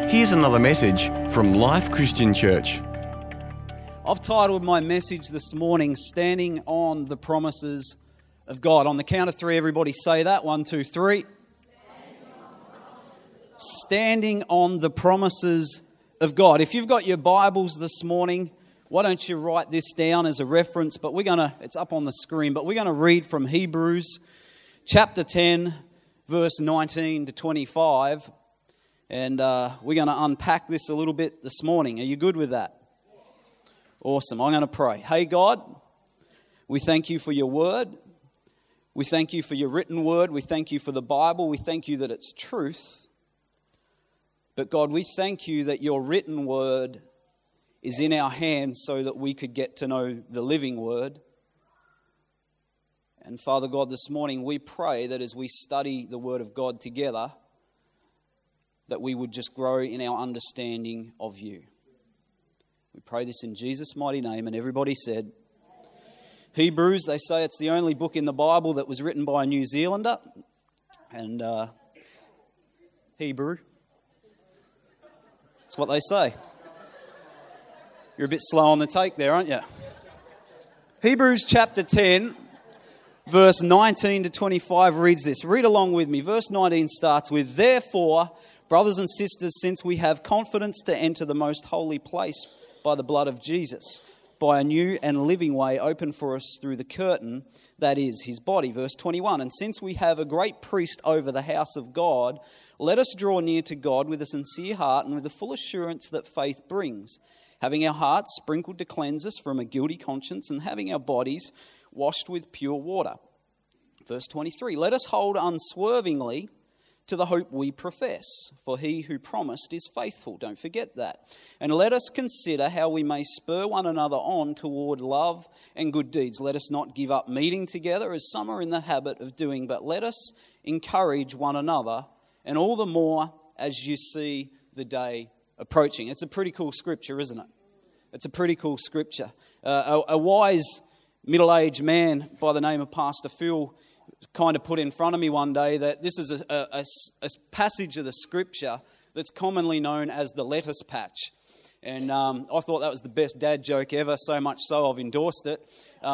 Here's another message from Life Christian Church. I've titled my message this morning, Standing on the Promises of God. On the count of three, everybody say that. 1, 2, 3. Standing on the promises of God. If you've got your Bibles this morning, why don't you write this down as a reference? But it's up on the screen, but we're going to read from Hebrews chapter 10, verse 19 to 25. And we're going to unpack this a little bit this morning. Are you good with that? Awesome. I'm going to pray. Hey, God, we thank you for your word. We thank you for your written word. We thank you for the Bible. We thank you that it's truth. But God, we thank you that your written word is in our hands so that we could get to know the living word. And Father God, this morning we pray that as we study the word of God together, that we would just grow in our understanding of you. We pray this in Jesus' mighty name, and everybody said, Hebrews, they say it's the only book in the Bible that was written by a New Zealander, and Hebrew, that's what they say. You're a bit slow on the take there, aren't you? Hebrews chapter 10, verse 19 to 25 reads this. Read along with me. Verse 19 starts with, Therefore, brothers and sisters, since we have confidence to enter the most holy place by the blood of Jesus, by a new and living way open for us through the curtain, that is, his body. Verse 21, And since we have a great priest over the house of God, let us draw near to God with a sincere heart and with the full assurance that faith brings, having our hearts sprinkled to cleanse us from a guilty conscience and having our bodies washed with pure water. Verse 23, Let us hold unswervingly to the hope we profess, for he who promised is faithful. Don't forget that. And let us consider how we may spur one another on toward love and good deeds. Let us not give up meeting together as some are in the habit of doing, but let us encourage one another, and all the more as you see the day approaching. It's a pretty cool scripture, isn't it? It's a pretty cool scripture. A wise middle-aged man by the name of Pastor Phil kind of put in front of me one day that this is a passage of the scripture that's commonly known as the lettuce patch. And I thought that was the best dad joke ever, so much so I've endorsed it.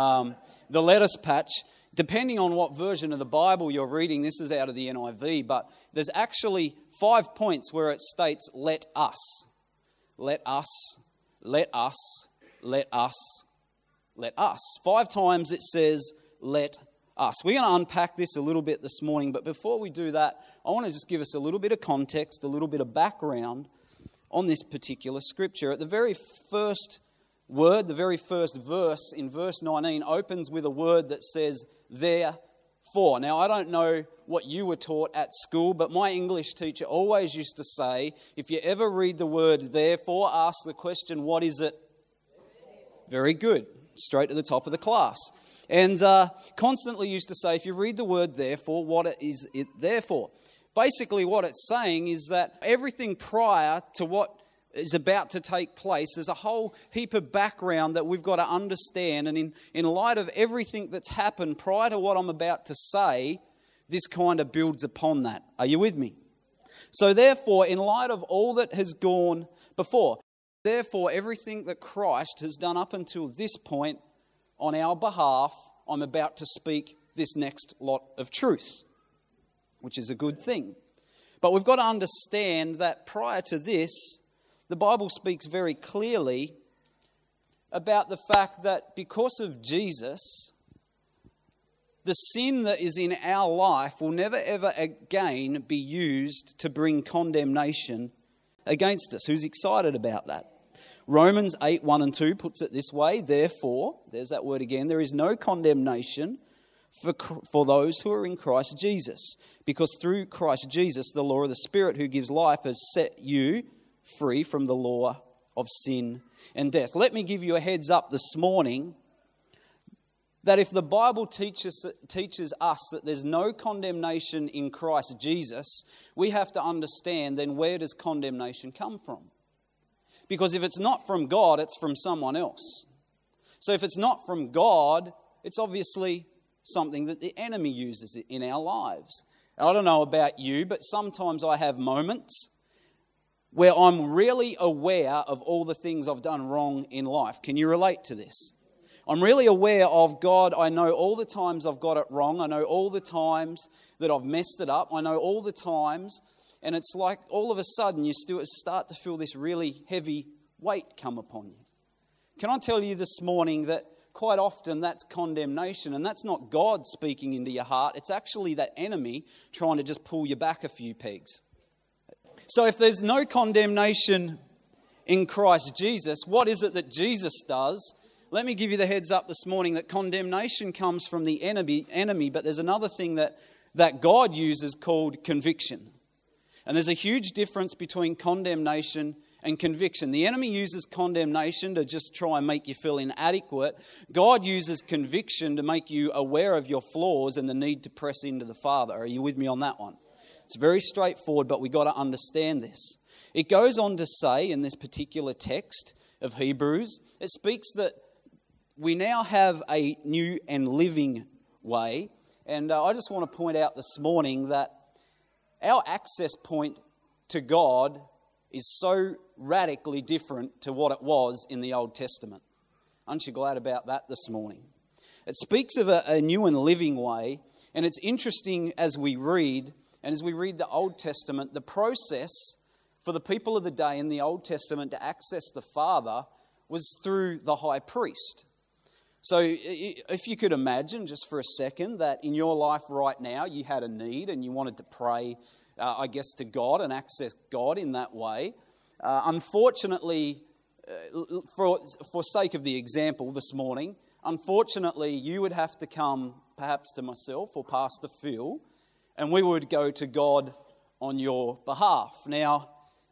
The lettuce patch, depending on what version of the Bible you're reading, this is out of the NIV, but there's actually 5 points where it states, let us. Let us, let us, let us, let us. 5 times it says, let us. We're going to unpack this a little bit this morning, but before we do that, I want to just give us a little bit of context, a little bit of background on this particular scripture. At the very first word, the very first verse in verse 19 opens with a word that says, therefore. Now, I don't know what you were taught at school, but my English teacher always used to say, if you ever read the word therefore, ask the question, what is it? Very good. Straight to the top of the class. And constantly used to say, if you read the word therefore, what is it there for? Basically what it's saying is that everything prior to what is about to take place, there's a whole heap of background that we've got to understand. And in light of everything that's happened prior to what I'm about to say, this kind of builds upon that. Are you with me? So therefore, in light of all that has gone before, therefore everything that Christ has done up until this point, on our behalf, I'm about to speak this next lot of truth, which is a good thing. But we've got to understand that prior to this, the Bible speaks very clearly about the fact that because of Jesus, the sin that is in our life will never ever again be used to bring condemnation against us. Who's excited about that? Romans 8, 1 and 2 puts it this way, Therefore, there's that word again, there is no condemnation for those who are in Christ Jesus, because through Christ Jesus, the law of the Spirit who gives life has set you free from the law of sin and death. Let me give you a heads up this morning that if the Bible teaches us that there's no condemnation in Christ Jesus, we have to understand then where does condemnation come from? Because if it's not from God, it's from someone else. So if it's not from God, it's obviously something that the enemy uses in our lives. I don't know about you, but sometimes I have moments where I'm really aware of all the things I've done wrong in life. Can you relate to this? I'm really aware of, God, I know all the times I've got it wrong. I know all the times that I've messed it up. I know all the times. And it's like all of a sudden you start to feel this really heavy weight come upon you. Can I tell you this morning that quite often that's condemnation, and that's not God speaking into your heart. It's actually that enemy trying to just pull you back a few pegs. So if there's no condemnation in Christ Jesus, what is it that Jesus does? Let me give you the heads up this morning that condemnation comes from the enemy, but there's another thing that God uses called conviction. And there's a huge difference between condemnation and conviction. The enemy uses condemnation to just try and make you feel inadequate. God uses conviction to make you aware of your flaws and the need to press into the Father. Are you with me on that one? It's very straightforward, but we've got to understand this. It goes on to say in this particular text of Hebrews, it speaks that we now have a new and living way. And I just want to point out this morning that our access point to God is so radically different to what it was in the Old Testament. Aren't you glad about that this morning? It speaks of a new and living way, and it's interesting as we read the Old Testament, the process for the people of the day in the Old Testament to access the Father was through the high priest. So if you could imagine just for a second that in your life right now you had a need and you wanted to pray, to God and access God in that way. Unfortunately, for sake of the example this morning, unfortunately you would have to come perhaps to myself or Pastor Phil, and we would go to God on your behalf. Now,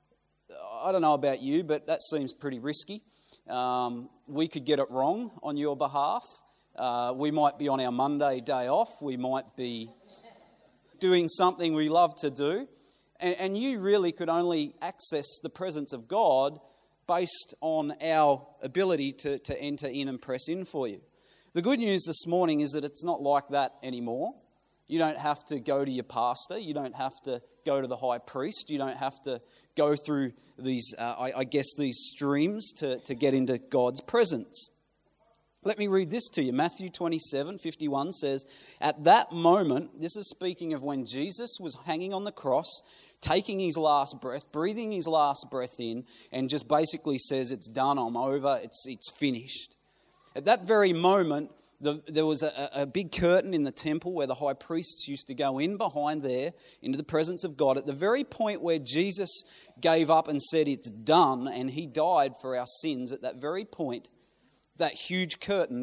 I don't know about you, but that seems pretty risky. We could get it wrong on your behalf. We might be on our Monday day off. We might be doing something we love to do. And you really could only access the presence of God based on our ability to enter in and press in for you. The good news this morning is that it's not like that anymore. You don't have to go to your pastor. You don't have to go to the high priest. You don't have to go through these, these streams to get into God's presence. Let me read this to you. Matthew 27:51 says, at that moment, this is speaking of when Jesus was hanging on the cross, taking his last breath, breathing his last breath in, and just basically says, it's done, I'm over, it's finished. At that very moment, there was a big curtain in the temple where the high priests used to go in behind there into the presence of God. At the very point where Jesus gave up and said it's done and he died for our sins, at that very point, that huge curtain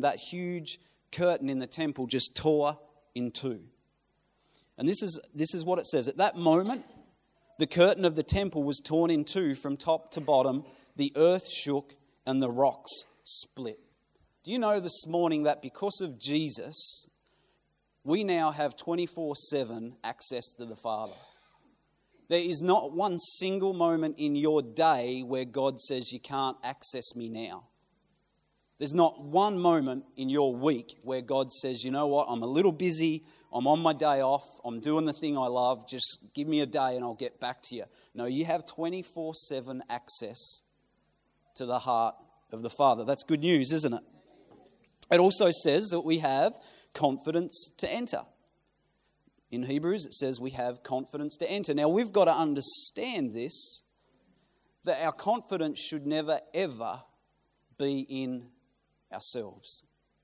in the temple just tore in two. And this is what it says. At that moment, the curtain of the temple was torn in two from top to bottom. The earth shook and the rocks split. Do you know this morning that because of Jesus, we now have 24/7 access to the Father? There is not one single moment in your day where God says you can't access me now. There's not one moment in your week where God says, you know what, I'm a little busy, I'm on my day off, I'm doing the thing I love, just give me a day and I'll get back to you. No, you have 24/7 access to the heart of the Father. That's good news, isn't it? It also says that we have confidence to enter. In Hebrews, it says we have confidence to enter. Now, we've got to understand this, that our confidence should never, ever be in ourselves.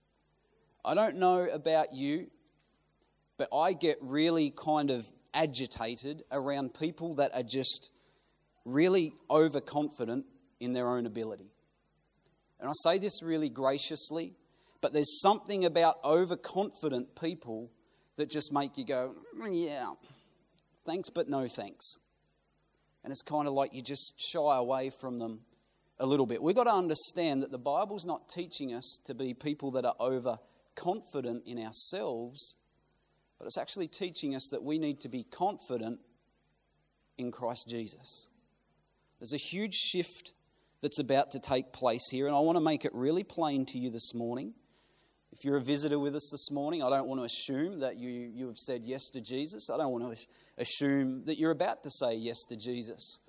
I don't know about you, but I get really kind of agitated around people that are just really overconfident in their own ability. And I say this really graciously, but there's something about overconfident people that just make you go, yeah, thanks but no thanks. And it's kind of like you just shy away from them a little bit. We've got to understand that the Bible's not teaching us to be people that are overconfident in ourselves, but it's actually teaching us that we need to be confident in Christ Jesus. There's a huge shift that's about to take place here, and I want to make it really plain to you this morning. If you're a visitor with us this morning, I don't want to assume that you have said yes to Jesus. I don't want to assume that you're about to say yes to Jesus.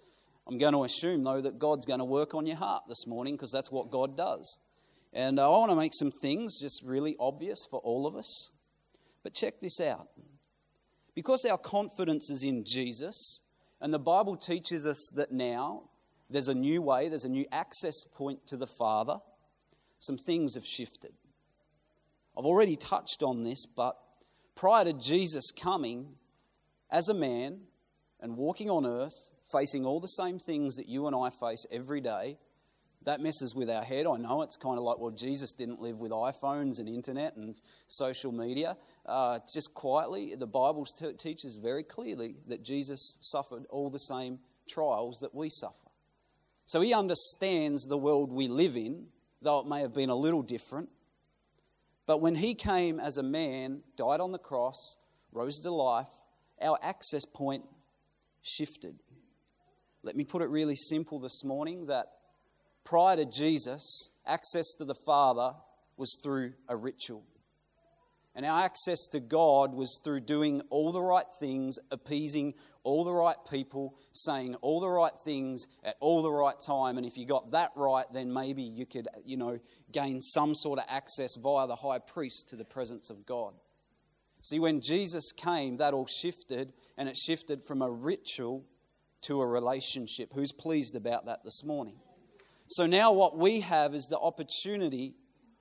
I'm going to assume, though, that God's going to work on your heart this morning, because that's what God does. And I want to make some things just really obvious for all of us. But check this out. Because our confidence is in Jesus, and the Bible teaches us that now there's a new way, there's a new access point to the Father, some things have shifted. I've already touched on this, but prior to Jesus coming as a man and walking on earth, facing all the same things that you and I face every day, that messes with our head. I know it's kind of like, well, Jesus didn't live with iPhones and internet and social media. Just quietly, the Bible teaches very clearly that Jesus suffered all the same trials that we suffer. So he understands the world we live in, though it may have been a little different. But when he came as a man, died on the cross, rose to life, our access point shifted. Let me put it really simple this morning, that prior to Jesus, access to the Father was through a ritual. And our access to God was through doing all the right things, appeasing all the right people, saying all the right things at all the right time. And if you got that right, then maybe you could, gain some sort of access via the high priest to the presence of God. See, when Jesus came, that all shifted, and it shifted from a ritual to a relationship. Who's pleased about that this morning? So now what we have is the opportunity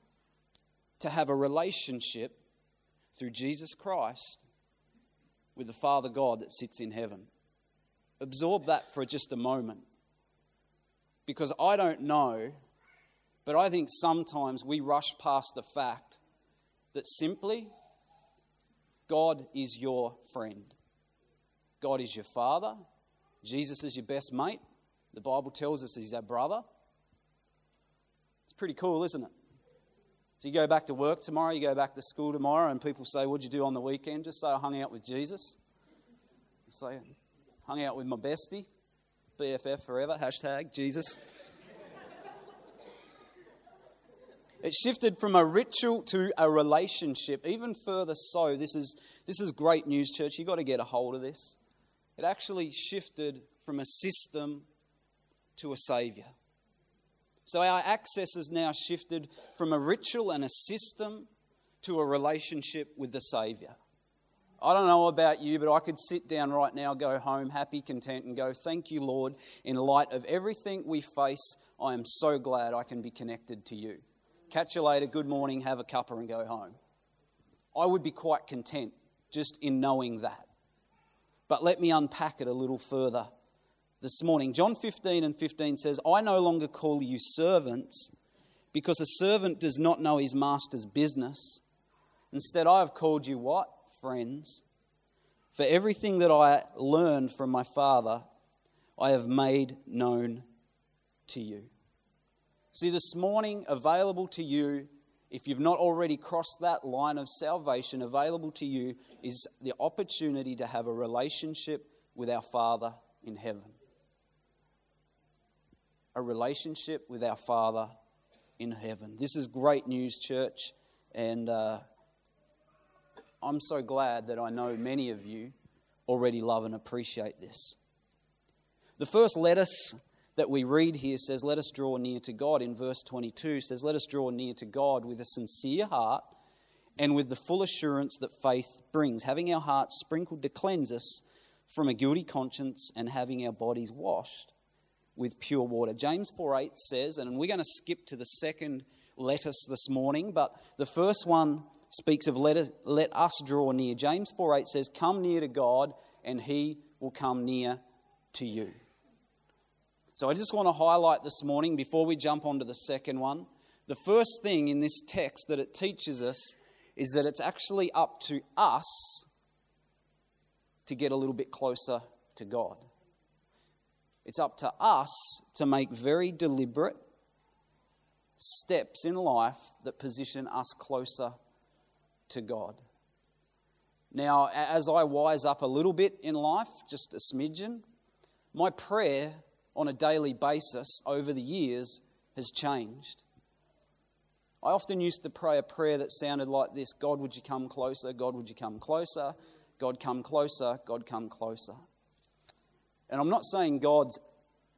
to have a relationship through Jesus Christ with the Father God that sits in heaven. Absorb that for just a moment. Because I don't know, but I think sometimes we rush past the fact that simply God is your friend. God is your Father. Jesus is your best mate. The Bible tells us he's our brother. It's pretty cool, isn't it? So you go back to work tomorrow, you go back to school tomorrow, and people say, what'd you do on the weekend? Just say, I hung out with Jesus. Say, hung out with my bestie. BFF forever, #Jesus. It shifted from a ritual to a relationship. Even further so, this is great news, church. You've got to get a hold of this. It actually shifted from a system to a saviour. So our access has now shifted from a ritual and a system to a relationship with the Saviour. I don't know about you, but I could sit down right now, go home, happy, content, and go, thank you, Lord, in light of everything we face, I am so glad I can be connected to you. Catch you later, good morning, have a cuppa and go home. I would be quite content just in knowing that. But let me unpack it a little further this morning. John 15:15 says, I no longer call you servants, because a servant does not know his master's business. Instead, I have called you what? Friends. For everything that I learned from my Father, I have made known to you. See, this morning, available to you, if you've not already crossed that line of salvation, available to you is the opportunity to have a relationship with our Father in heaven. A relationship with our Father in heaven. This is great news, church, and I'm so glad that I know many of you already love and appreciate this. The first lettuce that we read here says, let us draw near to God. In verse 22 says, let us draw near to God with a sincere heart and with the full assurance that faith brings, having our hearts sprinkled to cleanse us from a guilty conscience and having our bodies washed with pure water. James 4:8 says, and we're going to skip to the second lettuce this morning, but the first one speaks of let us draw near. James 4:8 says, come near to God and he will come near to you. So I just want to highlight this morning, before we jump onto the second one, the first thing in this text that it teaches us is that it's actually up to us to get a little bit closer to God. It's up to us to make very deliberate steps in life that position us closer to God. Now, as I wise up a little bit in life, just a smidgen, my prayer on a daily basis over the years has changed. I often used to pray a prayer that sounded like this: God, would you come closer? God, would you come closer? God, come closer. God, come closer. And I'm not saying God's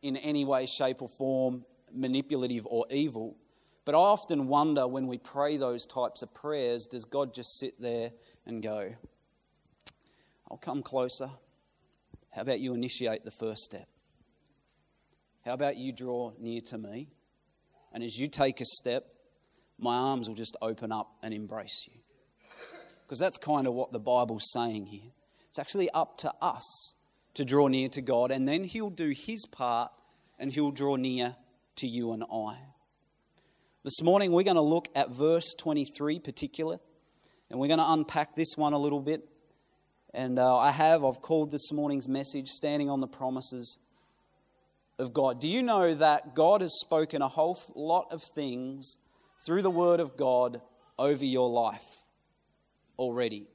in any way, shape or form manipulative or evil. But I often wonder when we pray those types of prayers, does God just sit there and go, I'll come closer. How about you initiate the first step? How about you draw near to me? And as you take a step, my arms will just open up and embrace you. Because that's kind of what the Bible's saying here. It's actually up to us to draw near to God, and then He'll do His part and He'll draw near to you and I. This morning we're going to look at verse 23 particular, and we're going to unpack this one a little bit. And I've called this morning's message, Standing on the Promises of God. Do you know that God has spoken a whole lot of things through the Word of God over your life already?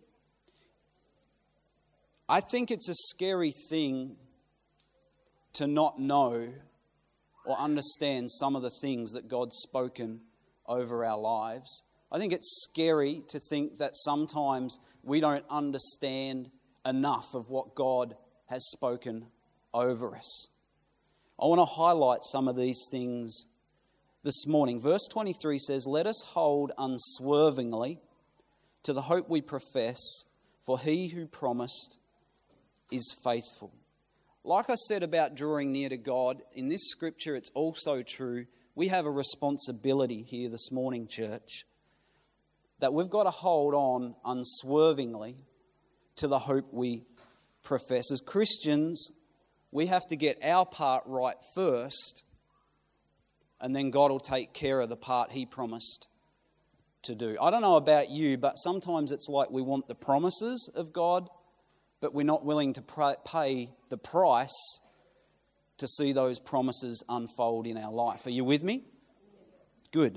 I think it's a scary thing to not know or understand some of the things that God's spoken over our lives. I think it's scary to think that sometimes we don't understand enough of what God has spoken over us. I want to highlight some of these things this morning. Verse 23 says, "Let us hold unswervingly to the hope we profess, for He who promised is faithful." Like I said about drawing near to God, in this scripture it's also true. We have a responsibility here this morning, church, that we've got to hold on unswervingly to the hope we profess. As Christians, we have to get our part right first, and then God will take care of the part He promised to do. I don't know about you, but sometimes it's like we want the promises of God, but we're not willing to pay the price to see those promises unfold in our life. Are you with me? Good.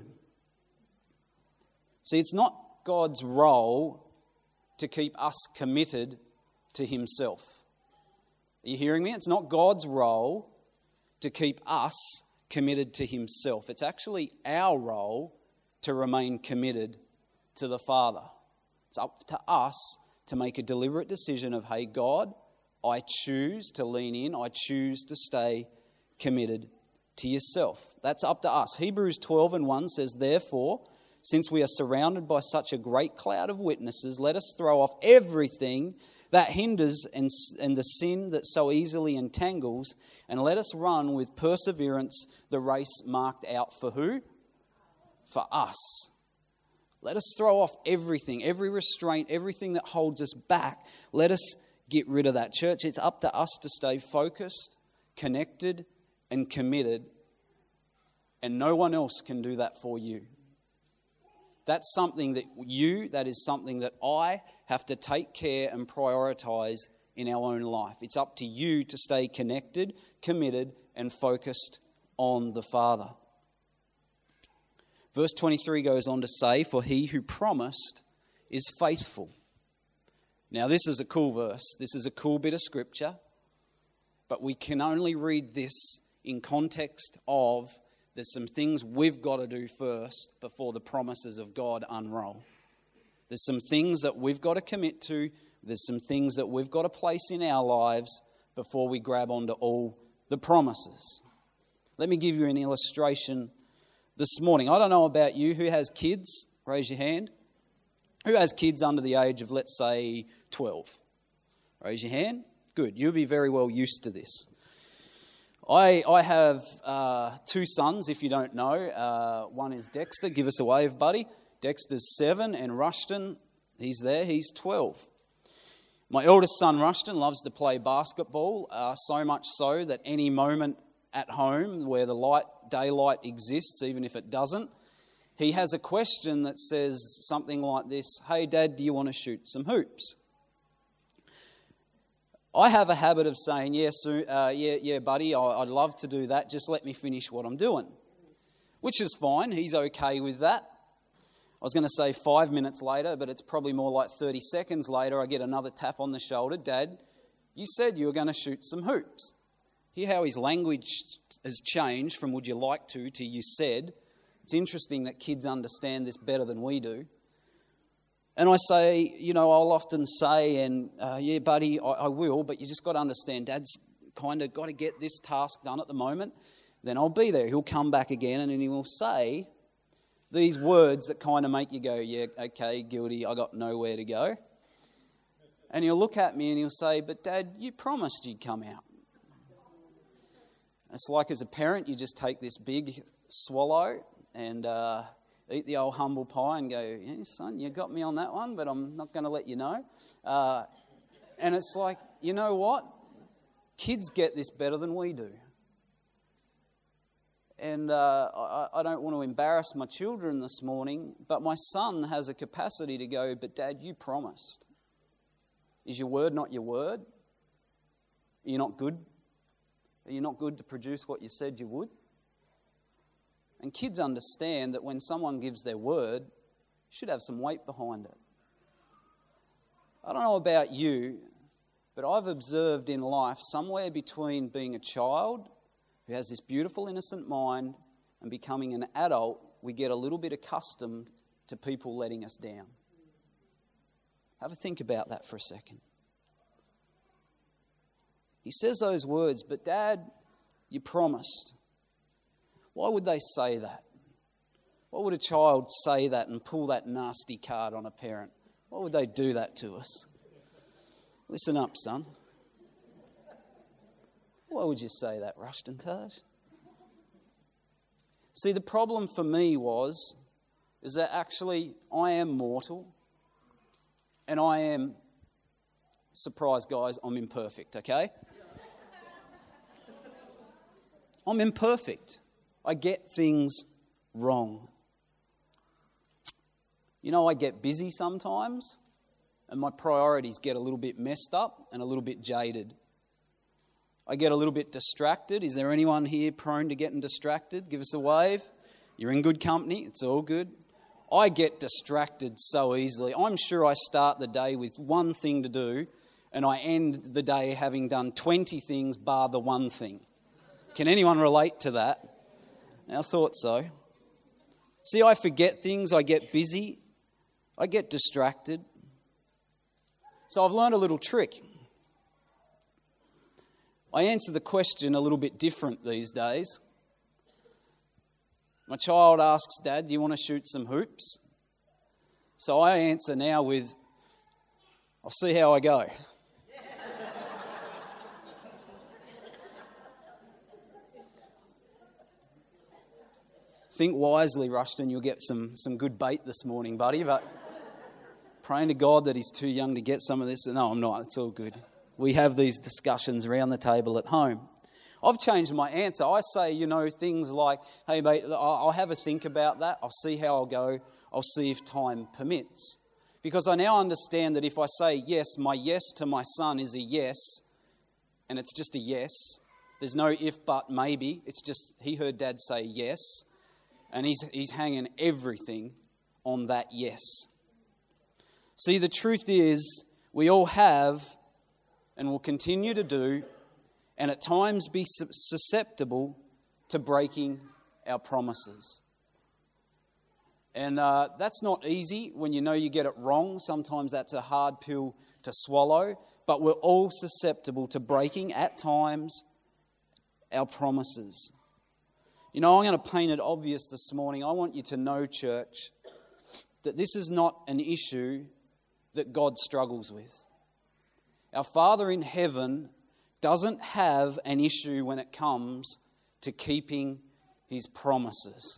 See, it's not God's role to keep us committed to Himself. Are you hearing me? It's not God's role to keep us committed to Himself. It's actually our role to remain committed to the Father. It's up to us to make a deliberate decision of, hey, God, I choose to lean in. I choose to stay committed to Yourself. That's up to us. Hebrews 12:1 says, "Therefore, since we are surrounded by such a great cloud of witnesses, let us throw off everything that hinders and the sin that so easily entangles, and let us run with perseverance the race marked out for who? For us." Let us throw off everything, every restraint, everything that holds us back. Let us get rid of that. Church, it's up to us to stay focused, connected, and committed, and no one else can do that for you. That's something that is something that I have to take care and prioritize in our own life. It's up to you to stay connected, committed, and focused on the Father. Verse 23 goes on to say, "For He who promised is faithful." Now this is a cool verse. This is a cool bit of scripture, but we can only read this in context of there's some things we've got to do first before the promises of God unroll. There's some things that we've got to commit to. There's some things that we've got to place in our lives before we grab onto all the promises. Let me give you an illustration this morning. I don't know about you. Who has kids? Raise your hand. Who has kids under the age of, let's say, 12? Raise your hand. Good. You'll be very well used to this. I have two sons, if you don't know. One is Dexter. Give us a wave, buddy. Dexter's 7, and Rushton, he's there, he's 12. My eldest son, Rushton, loves to play basketball, so much so that any moment at home where the daylight exists, even if it doesn't, he has a question that says something like this: "Hey, Dad, do you want to shoot some hoops?" I have a habit of saying, yeah, buddy, I'd love to do that. Just let me finish what I'm doing, which is fine. He's okay with that. I was going to say 5 minutes later, but it's probably more like 30 seconds later, I get another tap on the shoulder. "Dad, you said you were going to shoot some hoops." Hear how his language has changed from "would you like to" "you said." It's interesting that kids understand this better than we do. And I say, I'll often say, yeah, buddy, I will, but you just got to understand, Dad's kind of got to get this task done at the moment, then I'll be there. He'll come back again and he will say these words that kind of make you go, yeah, okay, guilty, I got nowhere to go. And he'll look at me and he'll say, but Dad, you promised you'd come out. It's like as a parent, you just take this big swallow and eat the old humble pie and go, yeah, son, you got me on that one, but I'm not going to let you know. And it's like, you know what? Kids get this better than we do. And I don't want to embarrass my children this morning, but my son has a capacity to go, but Dad, you promised. Is your word not your word? Are you not good? Are you not good to produce what you said you would? And kids understand that when someone gives their word, should have some weight behind it. I don't know about you, but I've observed in life somewhere between being a child who has this beautiful innocent mind and becoming an adult, we get a little bit accustomed to people letting us down. Have a think about that for a second. He says those words, but Dad, you promised. Why would they say that? Why would a child say that and pull that nasty card on a parent? Why would they do that to us? Listen up, son. Why would you say that, Rushton Taj? See, the problem for me is that actually I am mortal and I am, surprise guys, I'm imperfect, okay? I'm imperfect. I get things wrong. You know, I get busy sometimes and my priorities get a little bit messed up and a little bit jaded. I get a little bit distracted. Is there anyone here prone to getting distracted? Give us a wave. You're in good company. It's all good. I get distracted so easily. I'm sure I start the day with one thing to do and I end the day having done 20 things bar the one thing. Can anyone relate to that? I thought so. See, I forget things. I get busy. I get distracted. So I've learned a little trick. I answer the question a little bit different these days. My child asks, Dad, do you want to shoot some hoops? So I answer now with, I'll see how I go. Think wisely, Rushton, you'll get some good bait this morning, buddy, but praying to God that he's too young to get some of this. No, I'm not. It's all good. We have these discussions around the table at home. I've changed my answer. I say, things like, hey, mate, I'll have a think about that. I'll see how I'll go. I'll see if time permits. Because I now understand that if I say yes, my yes to my son is a yes, and it's just a yes. There's no if, but, maybe. It's just he heard Dad say yes, and he's hanging everything on that yes. See, the truth is we all have and will continue to do, and at times be susceptible to breaking our promises. And that's not easy when you know you get it wrong. Sometimes that's a hard pill to swallow, but we're all susceptible to breaking, at times, our promises. I'm going to paint it obvious this morning. I want you to know, church, that this is not an issue that God struggles with. Our Father in heaven doesn't have an issue when it comes to keeping his promises.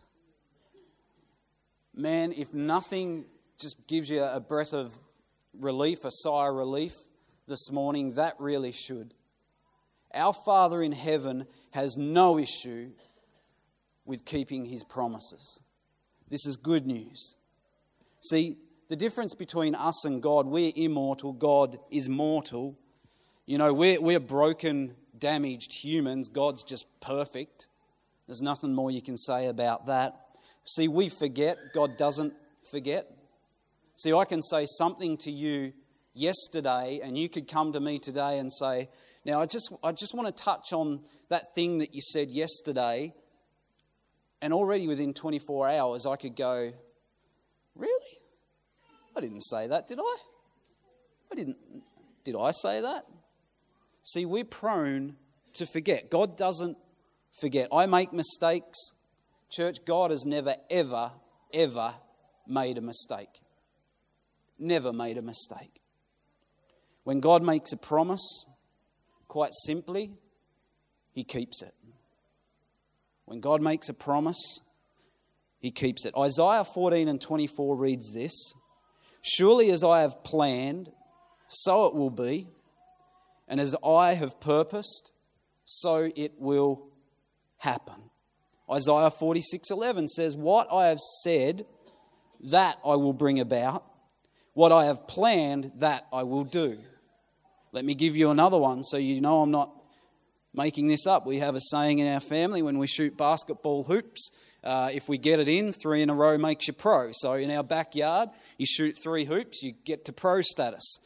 Man, if nothing just gives you a breath of relief, a sigh of relief this morning, that really should. Our Father in heaven has no issue with keeping his promises. This is good news. See, the difference between us and God, we're immortal, God is mortal. We're broken, damaged humans. God's just perfect. There's nothing more you can say about that. See, we forget. God doesn't forget. See, I can say something to you yesterday and you could come to me today and say, now I just want to touch on that thing that you said yesterday, and already within 24 hours I could go, really? I didn't say that, did I? Did I say that? See, we're prone to forget. God doesn't forget. I make mistakes. Church, God has never, ever, ever made a mistake. Never made a mistake. When God makes a promise, quite simply, He keeps it. When God makes a promise, He keeps it. Isaiah 14:24 reads this: "Surely as I have planned, so it will be, and as I have purposed, so it will happen." Isaiah 46:11 says, "What I have said, that I will bring about. What I have planned, that I will do." Let me give you another one so you know I'm not making this up. We have a saying in our family when we shoot basketball hoops, if we get it in, 3 in a row makes you pro. So in our backyard, you shoot 3 hoops, you get to pro status.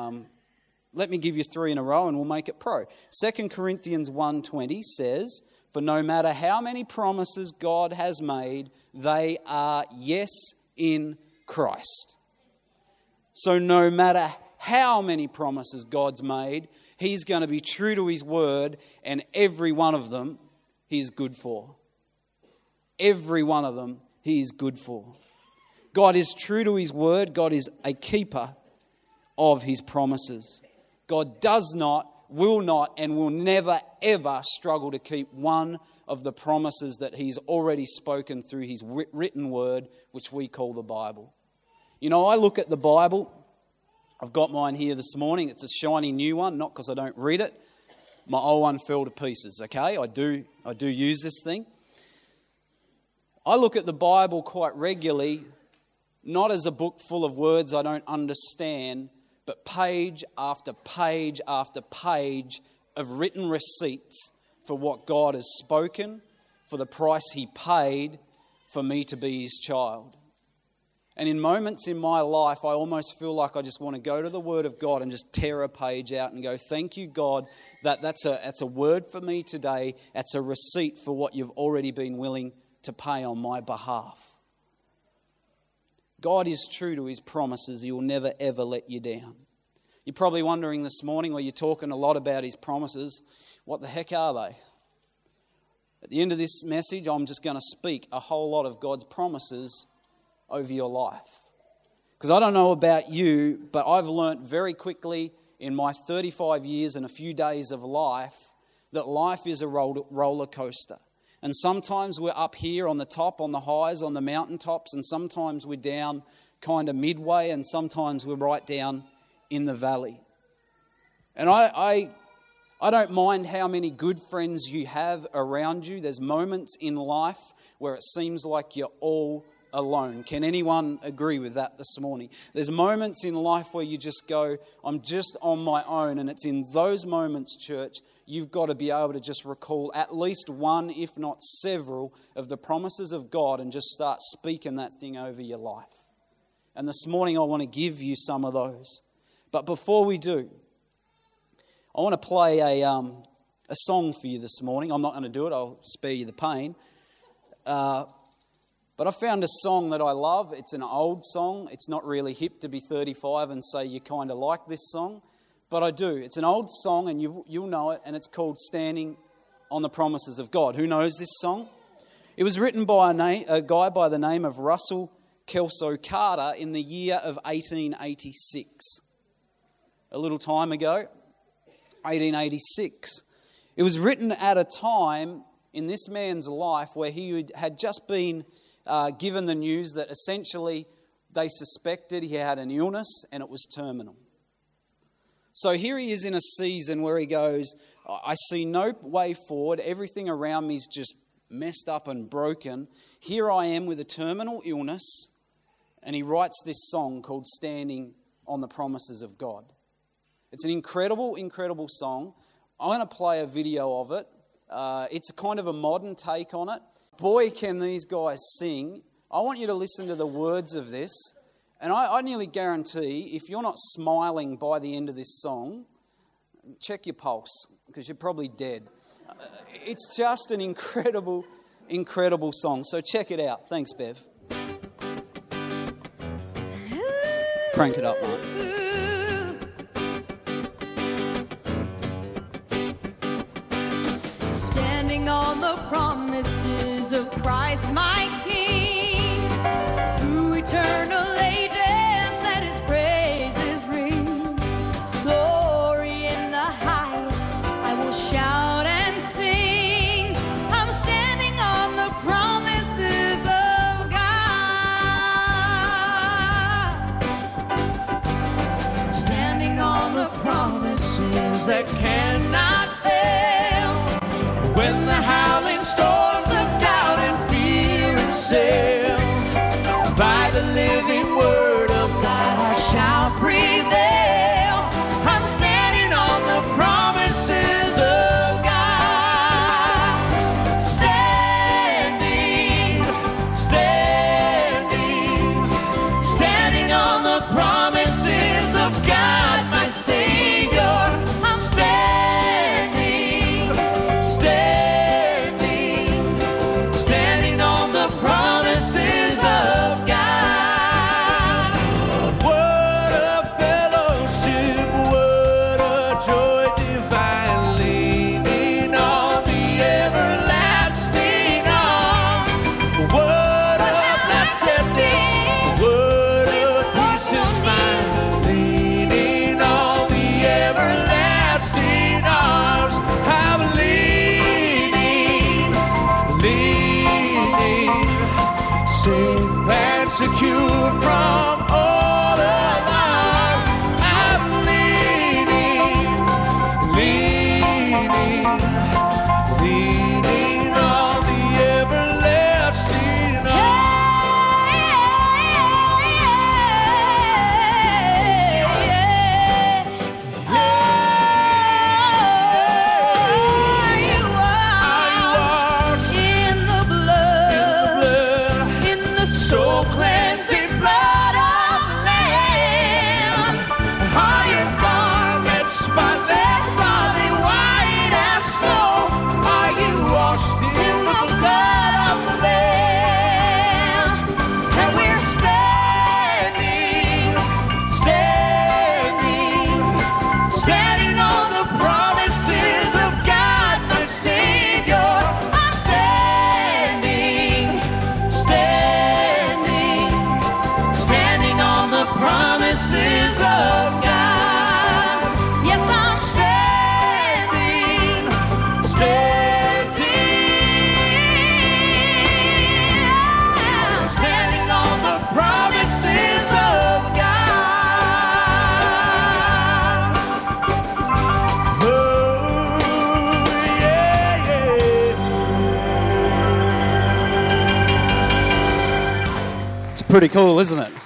Let me give you 3 in a row and we'll make it pro. 2 Corinthians 1:20 says, "For no matter how many promises God has made, they are yes in Christ." So no matter how many promises God's made, He's going to be true to His word, and every one of them He is good for. Every one of them He is good for. God is true to His word. God is a keeper of His promises. God does not, will not, and will never, ever struggle to keep one of the promises that He's already spoken through His written word, which we call the Bible. You know, I look at the Bible. I've got mine here this morning. It's a shiny new one, not because I don't read it. My old one fell to pieces, okay? I do use this thing. I look at the Bible quite regularly, not as a book full of words I don't understand, but page after page after page of written receipts for what God has spoken, for the price He paid for me to be His child. And in moments in my life, I almost feel like I just want to go to the Word of God and just tear a page out and go, "Thank you, God, that's a word for me today. That's a receipt for what You've already been willing to pay on my behalf." God is true to His promises. He will never, ever let you down. You're probably wondering this morning, or you're talking a lot about His promises, what the heck are they? At the end of this message, I'm just going to speak a whole lot of God's promises over your life. Because I don't know about you, but I've learnt very quickly in my 35 years and a few days of life that life is a roller coaster. And sometimes we're up here on the top, on the highs, on the mountaintops, and sometimes we're down kind of midway, and sometimes we're right down in the valley. And I don't mind how many good friends you have around you. There's moments in life where it seems like you're all alone. Can anyone agree with that this morning? There's moments in life where you just go, "I'm just on my own." And it's in those moments, church, you've got to be able to just recall at least one, if not several, of the promises of God and just start speaking that thing over your life. And this morning I want to give you some of those. But before we do, I want to play a song for you this morning. I'm not going to do it. I'll spare you the pain. But I found a song that I love. It's an old song. It's not really hip to be 35 and say you kind of like this song, but I do. It's an old song and you'll know it, and it's called "Standing on the Promises of God." Who knows this song? It was written by a guy by the name of Russell Kelso Carter in the year of 1886. A little time ago, 1886. It was written at a time in this man's life where he had just been given the news that essentially they suspected he had an illness and it was terminal. So here he is in a season where he goes, "I see no way forward. Everything around me is just messed up and broken. Here I am with a terminal illness." And he writes this song called "Standing on the Promises of God." It's an incredible, incredible song. I'm going to play a video of it. It's kind of a modern take on it. Boy, can these guys sing. I want you to listen to the words of this. And I nearly guarantee if you're not smiling by the end of this song, check your pulse, because you're probably dead. It's just an incredible, incredible song. So check it out. Thanks, Bev. Crank it up, Mark. Standing on the promises of Christ my King, through eternal ages let his praises ring. Glory in the highest, I will shout and sing. I'm standing on the promises of God. Standing on the promises that cannot fail. When the howling storms of doubt and fear assail, by the living word of God I shall prevail. I'm standing on the promises of God. Standing, standing on the promises of God, my Savior. I'm standing, standing on the promises of God. A word of fellowship, word of joy divine, leaning on the everlasting arms. A word of blessedness, word of peace is mine, leaning on the everlasting arms. I'm leaning, safe and secure from all alarm. I'm leaning on the everlasting arms. In the blood, in the soul cleansing blood of the Lamb. Are your garments spotless? Are they white as snow? Are you washed in the blood of the Lamb? And we're standing on the promises of God, my Savior. I'm standing on the promises of God. Yes, I'm standing on the promises of God. Oh, yeah. It's pretty cool, isn't it?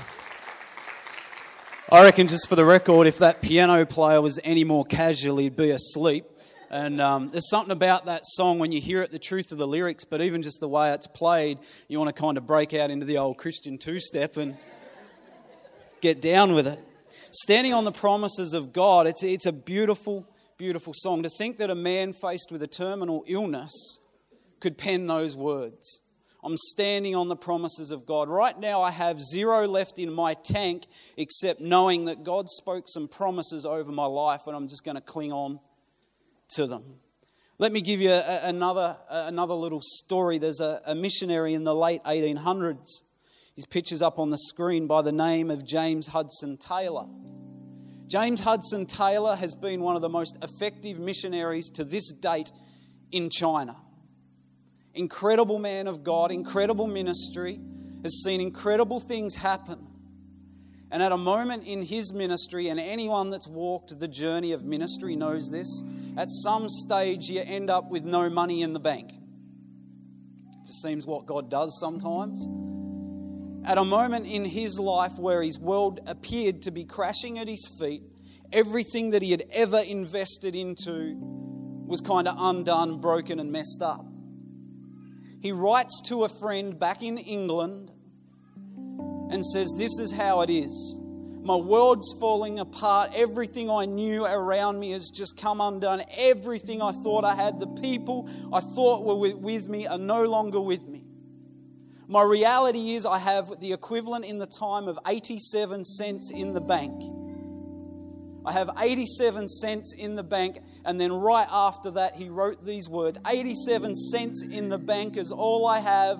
I reckon, just for the record, if that piano player was any more casual, he'd be asleep. And there's something about that song when you hear it, the truth of the lyrics, but even just the way it's played, you want to kind of break out into the old Christian two-step and get down with it. Standing on the promises of God, it's a beautiful, beautiful song. To think that a man faced with a terminal illness could pen those words. I'm standing on the promises of God. Right now I have 0 left in my tank, except knowing that God spoke some promises over my life and I'm just going to cling on to them. Let me give you another little story. There's a missionary in the late 1800s. His picture's up on the screen, by the name of James Hudson Taylor. James Hudson Taylor has been one of the most effective missionaries to this date in China. Incredible man of God, incredible ministry, has seen incredible things happen. And at a moment in his ministry, and anyone that's walked the journey of ministry knows this, at some stage you end up with no money in the bank. It just seems what God does sometimes. At a moment in his life where his world appeared to be crashing at his feet, everything that he had ever invested into was kind of undone, broken and messed up. He writes to a friend back in England and says, "This is how it is. My world's falling apart. Everything I knew around me has just come undone. Everything I thought I had, the people I thought were with me are no longer with me. My reality is I have the equivalent in the time of 87 cents in the bank. I have 87 cents in the bank. And then right after that, he wrote these words, 87 cents in the bank is all I have.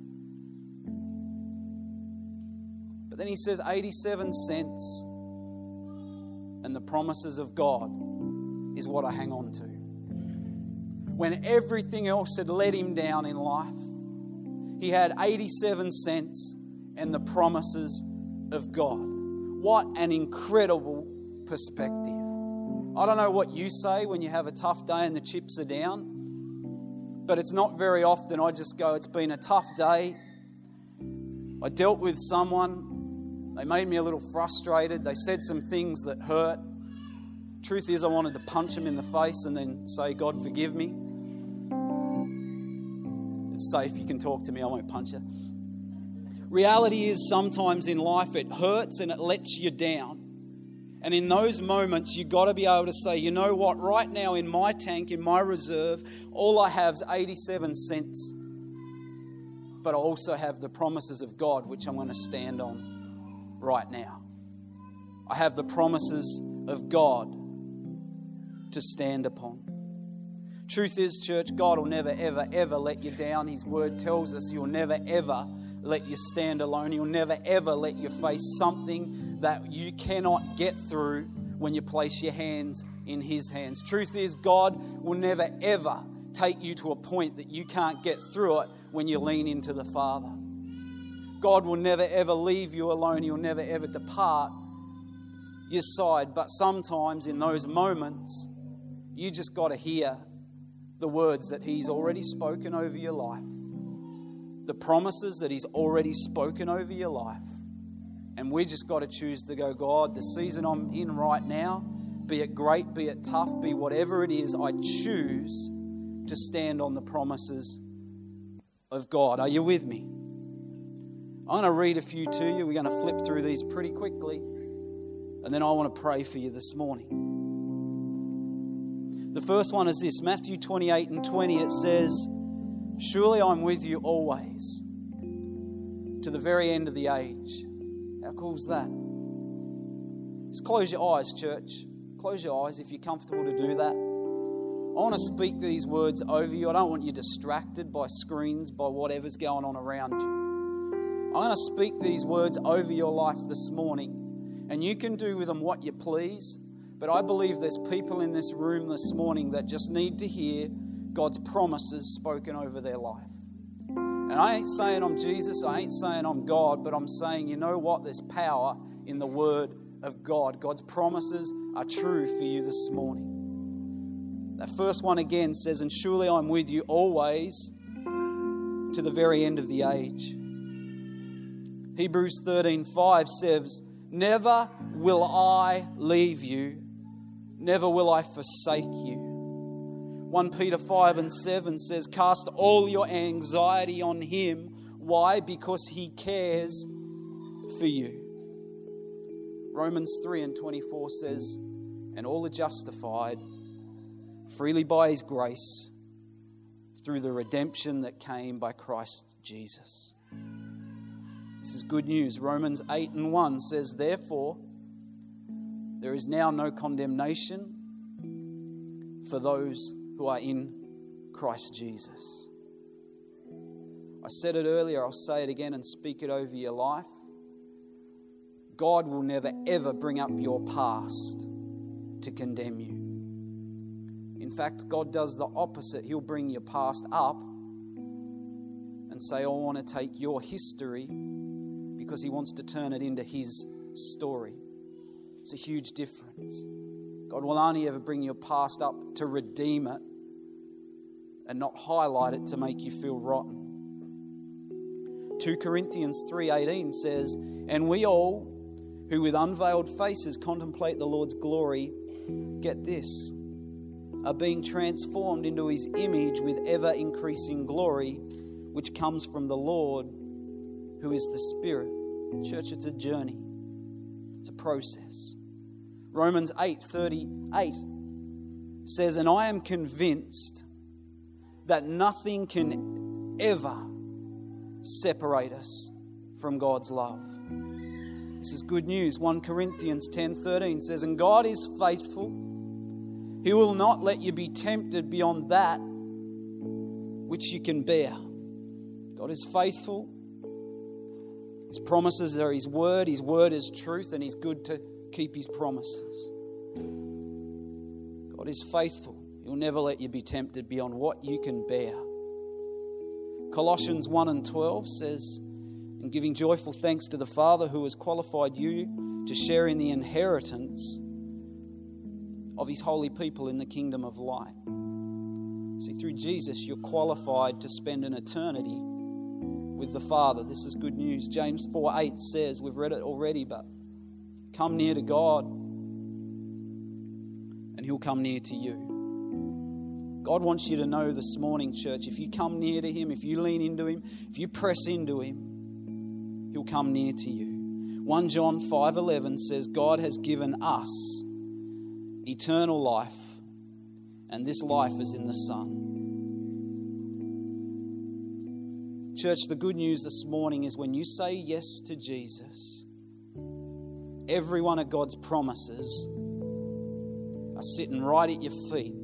But then he says 87 cents and the promises of God is what I hang on to. When everything else had let him down in life, he had 87 cents and the promises of God. What an incredible perspective. I don't know what you say when you have a tough day and the chips are down, but it's not very often I just go, it's been a tough day. I dealt with someone, they made me a little frustrated, they said some things that hurt. Truth is, I wanted to punch them in the face and then say, God, forgive me. It's safe, you can talk to me, I won't punch you. Reality is sometimes in life it hurts and it lets you down. And in those moments, you've got to be able to say, you know what, right now in my tank, in my reserve, all I have is 87 cents. But I also have the promises of God, which I'm going to stand on right now. I have the promises of God to stand upon. Truth is, church, God will never, ever, ever let you down. His word tells us He'll never, ever let you stand alone. He'll never, ever let you face something that you cannot get through when you place your hands in His hands. Truth is, God will never, ever take you to a point that you can't get through it when you lean into the Father. God will never, ever leave you alone. He'll never, ever depart your side. But sometimes in those moments, you just got to hear the words that He's already spoken over your life, the promises that He's already spoken over your life. And we just got to choose to go, God, the season I'm in right now, be it great, be it tough, be whatever it is, I choose to stand on the promises of God. Are you with me? I'm going to read a few to you. We're going to flip through these pretty quickly. And then I want to pray for you this morning. The first one is this, Matthew 28:20. It says, surely I'm with you always, to the very end of the age. How cool is that? Just close your eyes, church. Close your eyes if you're comfortable to do that. I want to speak these words over you. I don't want you distracted by screens, by whatever's going on around you. I'm going to speak these words over your life this morning, and you can do with them what you please. But I believe there's people in this room this morning that just need to hear God's promises spoken over their life. And I ain't saying I'm Jesus, I ain't saying I'm God, but I'm saying, you know what? There's power in the Word of God. God's promises are true for you this morning. That first one again says, and surely I'm with you always to the very end of the age. Hebrews 13:5 says, never will I leave you, never will I forsake you. 1 Peter 5:7 says, cast all your anxiety on Him. Why? Because He cares for you. Romans 3:24 says, and all are justified freely by His grace through the redemption that came by Christ Jesus. This is good news. Romans 8:1 says, therefore, there is now no condemnation for those who are in Christ Jesus. I said it earlier, I'll say it again and speak it over your life. God will never ever bring up your past to condemn you. In fact, God does the opposite. He'll bring your past up and say, I want to take your history, because He wants to turn it into His story. It's a huge difference. God will only ever bring your past up to redeem it and not highlight it to make you feel rotten. 2 Corinthians 3:18 says, and we all who with unveiled faces contemplate the Lord's glory, get this, are being transformed into His image with ever-increasing glory, which comes from the Lord, who is the Spirit. Church, it's a journey. It's a process. Romans 8:38 says, and I am convinced that nothing can ever separate us from God's love. This is good news. 1 Corinthians 10:13 says, "And God is faithful. He will not let you be tempted beyond that which you can bear." God is faithful. His promises are His word. His word is truth, and He's good to keep His promises. God is faithful. He'll never let you be tempted beyond what you can bear. Colossians 1:12 says, "And giving joyful thanks to the Father who has qualified you to share in the inheritance of His holy people in the kingdom of light." See, through Jesus, you're qualified to spend an eternity with the Father. This is good news. James 4:8 says, we've read it already, but come near to God and He'll come near to you. God wants you to know this morning, church, if you come near to Him, if you lean into Him, if you press into Him, He'll come near to you. 1 John 5:11 says, God has given us eternal life, and this life is in the Son. Church, the good news this morning is when you say yes to Jesus, every one of God's promises are sitting right at your feet,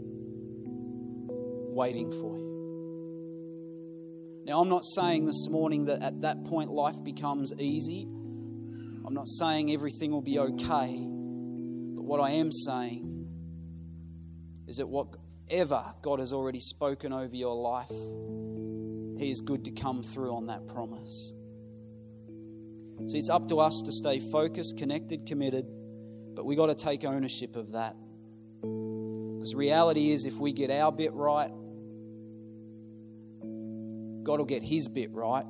waiting for you. Now, I'm not saying this morning that at that point life becomes easy. I'm not saying everything will be okay. But what I am saying is that whatever God has already spoken over your life, He is good to come through on that promise. See, it's up to us to stay focused, connected, committed, but we got to take ownership of that. Because reality is, if we get our bit right, God will get His bit right,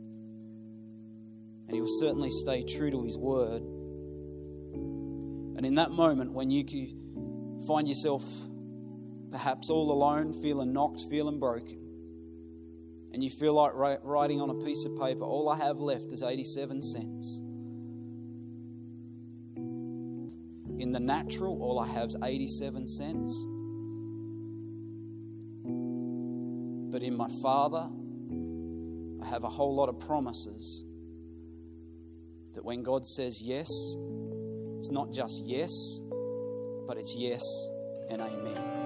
and He will certainly stay true to His word. And in that moment, when you find yourself perhaps all alone, feeling knocked, feeling broken, and you feel like writing on a piece of paper, all I have left is 87 cents. In the natural, all I have is 87 cents. But in my Father, I have a whole lot of promises that when God says yes, it's not just yes, but it's yes and amen.